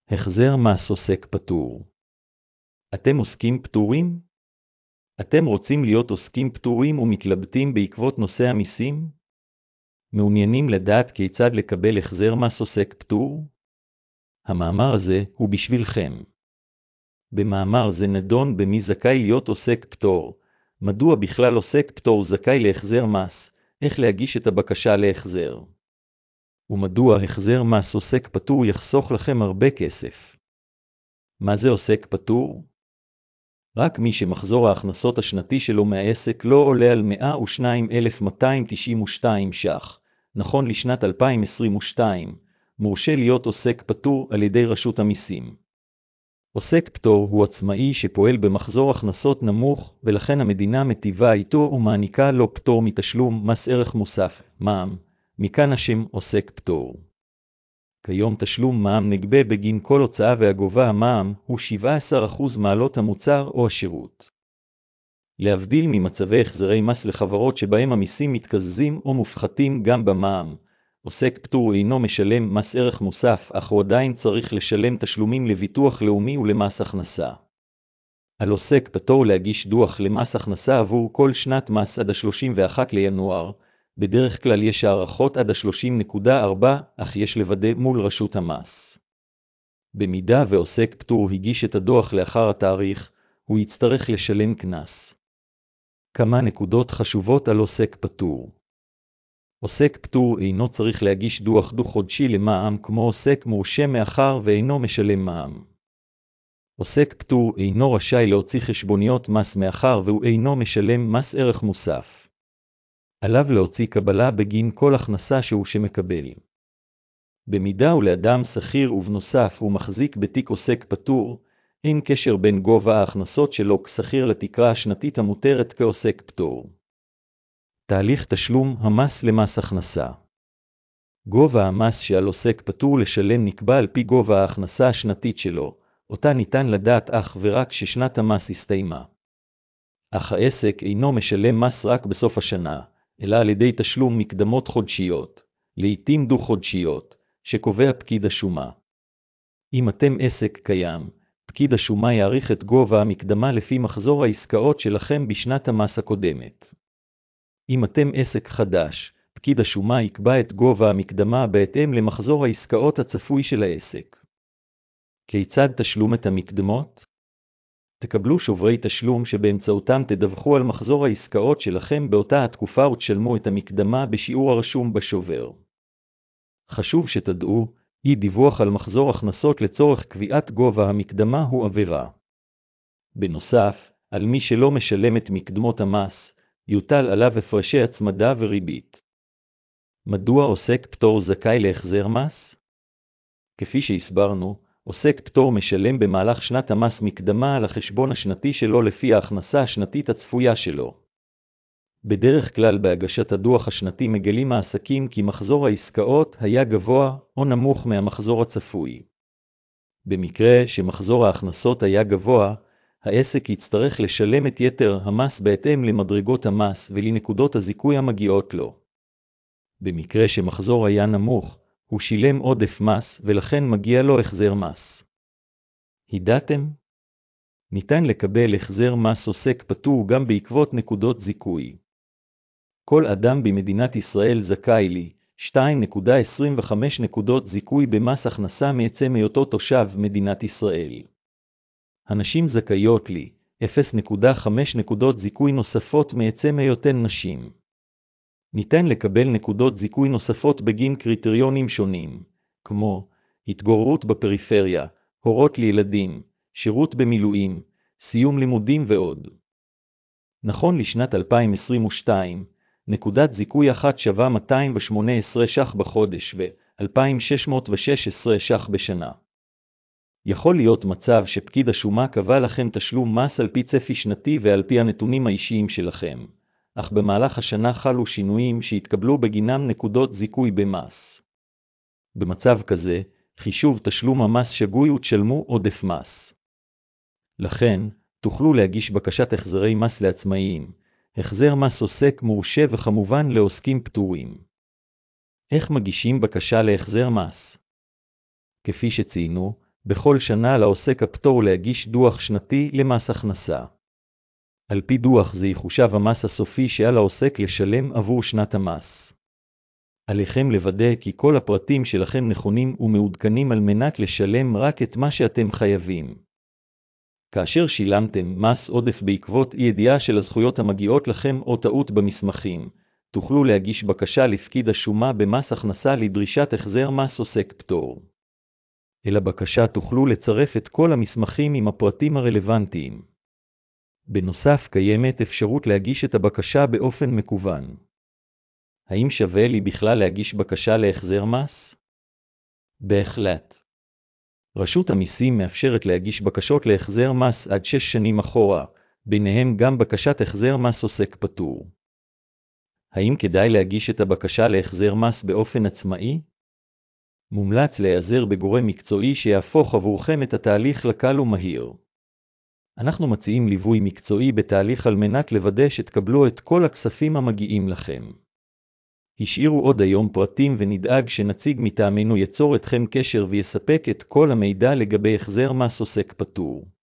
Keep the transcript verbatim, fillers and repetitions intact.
החזר מס עוסק פטור. אתם עוסקים פטורים? אתם רוצים להיות עוסקים פטורים ומתלבטים בעקבות נושא המיסים? מעוניינים לדעת כיצד לקבל החזר מס עוסק פטור? המאמר הזה הוא בשבילכם. במאמר זה נדון במי זכאי להיות עוסק פטור, מדוע בכלל עוסק פטור זכאי להחזר מס, איך להגיש את הבקשה להחזר. ומדוע החזר מס עוסק פטור יחסוך לכם הרבה כסף. מה זה עוסק פטור? רק מי שמחזור ההכנסות השנתי שלו מהעסק לא עולה על מאה ושניים אלף מאתיים תשעים ושתיים ש"ח, נכון לשנת אלפיים עשרים ושתיים, מורשה להיות עוסק פטור על ידי רשות המיסים. עוסק פטור הוא עצמאי שפועל במחזור הכנסות נמוך, ולכן המדינה מטיבה איתו ומעניקה לו פטור מתשלום מס ערך מוסף, מע"מ, מכאן השם עוסק פטור. כיום תשלום מע"מ נגבה בגין כל הוצאה והגובה המע"מ הוא שבעה עשר אחוז מעלות המוצר או השירות. להבדיל ממצבי החזרי מס לחברות שבהם המיסים מתקזזים או מופחתים גם במע"מ, עוסק פטור אינו משלם מס ערך מוסף, אך הוא עדיין צריך לשלם תשלומים לביטוח לאומי ולמס הכנסה. על עוסק פטור להגיש דוח למס הכנסה עבור כל שנת מס עד ה-שלושים ואחד לינואר, בדרך כלל יש הערכות עד ה-שלושים נקודה ארבע, אך יש לוודא מול רשות המס. במידה ועוסק פטור הגיש את הדוח לאחר התאריך, הוא יצטרך לשלם קנס. כמה נקודות חשובות על עוסק פטור. עוסק פטור אינו צריך להגיש דוח דו-חודשי למע"מ כמו עוסק מורשה מאחר ואינו משלם מע"מ. עוסק פטור אינו רשאי להוציא חשבוניות מס מאחר והוא אינו משלם מס ערך מוסף. עליו להוציא קבלה בגין כל הכנסה שהוא שמקבל. במידה ולאדם שכיר ובנוסף הוא מחזיק בתיק עוסק פטור, אין קשר בין גובה ההכנסות שלו כשכיר לתקרה השנתית המותרת כעוסק פטור. תהליך תשלום המס למס הכנסה. גובה המס שעל עוסק פטור לשלם נקבע על פי גובה ההכנסה השנתית שלו, אותה ניתן לדעת אך ורק ששנת המס הסתיימה. אך העסק אינו משלם מס רק בסוף השנה, אלא על ידי תשלום מקדמות חודשיות, לעתים דו-חודשיות, שקובע פקיד השומה. אם אתם עסק קיים, פקיד השומה יעריך את גובה המקדמה לפי מחזור העסקאות שלכם בשנת המס הקודמת. אם אתם עסק חדש, פקיד השומה יקבע את גובה המקדמה בהתאם למחזור העסקאות הצפוי של העסק. כיצד תשלום את המקדמות? תקבלו שוברי תשלום שבאמצעותם תדווחו על מחזור העסקאות שלכם באותה התקופה ותשלמו את המקדמה בשיעור הרשום בשובר. חשוב שתדעו, אי דיווח על מחזור הכנסות לצורך קביעת גובה המקדמה הוא עבירה. בנוסף, על מי שלא משלם את מקדמות המס, יוטל עליו הפרשי הצמדה וריבית. מדוע עוסק פטור זכאי להחזר מס? כפי שהסברנו, עוסק פטור משלם במהלך שנת המס מקדמה על החשבון השנתי שלו לפי ההכנסה השנתית הצפויה שלו. בדרך כלל בהגשת הדוח השנתי מגלים העסקים כי מחזור העסקאות היה גבוה או נמוך מהמחזור הצפוי. במקרה שמחזור ההכנסות היה גבוה, העסק יצטרך לשלם את יתר המס בהתאם למדרגות המס ולנקודות הזיכוי המגיעות לו. במקרה שמחזור היה נמוך, הוא שילם עודף מס ולכן מגיע לו החזר מס. ידעתם? ניתן לקבל החזר מס עוסק פטור גם בעקבות נקודות זיכוי. כל אדם במדינת ישראל זכאי לי שתיים נקודה עשרים וחמש נקודות זיכוי במס הכנסה מעצם היותו תושב מדינת ישראל. הנשים זכאיות לי אפס נקודה חמש נקודות זיכוי נוספות מעצם היותן נשים. ניתן לקבל נקודות זיכוי נוספות בגין קריטריונים שונים, כמו התגוררות בפריפריה, הורות לילדים, שירות במילואים, סיום לימודים ועוד. נכון לשנת אלפיים עשרים ושתיים, נקודת זיכוי אחת שווה מאתיים ושמונה עשרה ש"ח בחודש ו-אלפיים שש מאות ושש עשרה ש"ח בשנה. יכול להיות מצב שפקיד השומה קבע לכם תשלום מס על פי צפי שנתי ועל פי הנתונים האישיים שלכם, אך במהלך השנה חלו שינויים שהתקבלו בגינם נקודות זיכוי במס. במצב כזה, חישוב תשלום המס שגוי ותשלמו עודף מס. לכן, תוכלו להגיש בקשת החזרי מס לעצמאיים, החזר מס עוסק מורשה וכמובן לעוסקים פטורים. איך מגישים בקשה להחזר מס? כפי שציינו, בכל שנה לעוסק הפטור להגיש דוח שנתי למס הכנסה. על פי דוח זה יחושב המס הסופי שעל העוסק לשלם עבור שנת המס. עליכם לוודא כי כל הפרטים שלכם נכונים ומעודכנים על מנת לשלם רק את מה שאתם חייבים. כאשר שילמתם מס עודף בעקבות אי ידיעה של הזכויות המגיעות לכם או טעות במסמכים, תוכלו להגיש בקשה לפקיד השומה במס הכנסה לדרישת החזר מס עוסק פטור. אל הבקשה תוכלו לצרף את כל המסמכים עם הפרטים הרלוונטיים. בנוסף, קיימת אפשרות להגיש את הבקשה באופן מקוון. האם שווה לי בכלל להגיש בקשה להחזר מס? בהחלט. רשות המיסים מאפשרת להגיש בקשות להחזר מס עד שש שנים אחורה, ביניהם גם בקשת החזר מס עוסק פטור. האם כדאי להגיש את הבקשה להחזר מס באופן עצמאי? מומלץ להיעזר בגורם מקצועי שיהפוך עבורכם את התהליך לקל ומהיר. אנחנו מציעים ליווי מקצועי בתהליך על מנת לוודא שתקבלו את כל הכספים המגיעים לכם. השאירו עוד היום פרטים ונדאג שנציג מטעמנו יצור אתכם קשר ויספק את כל המידע לגבי החזר מס עוסק פטור.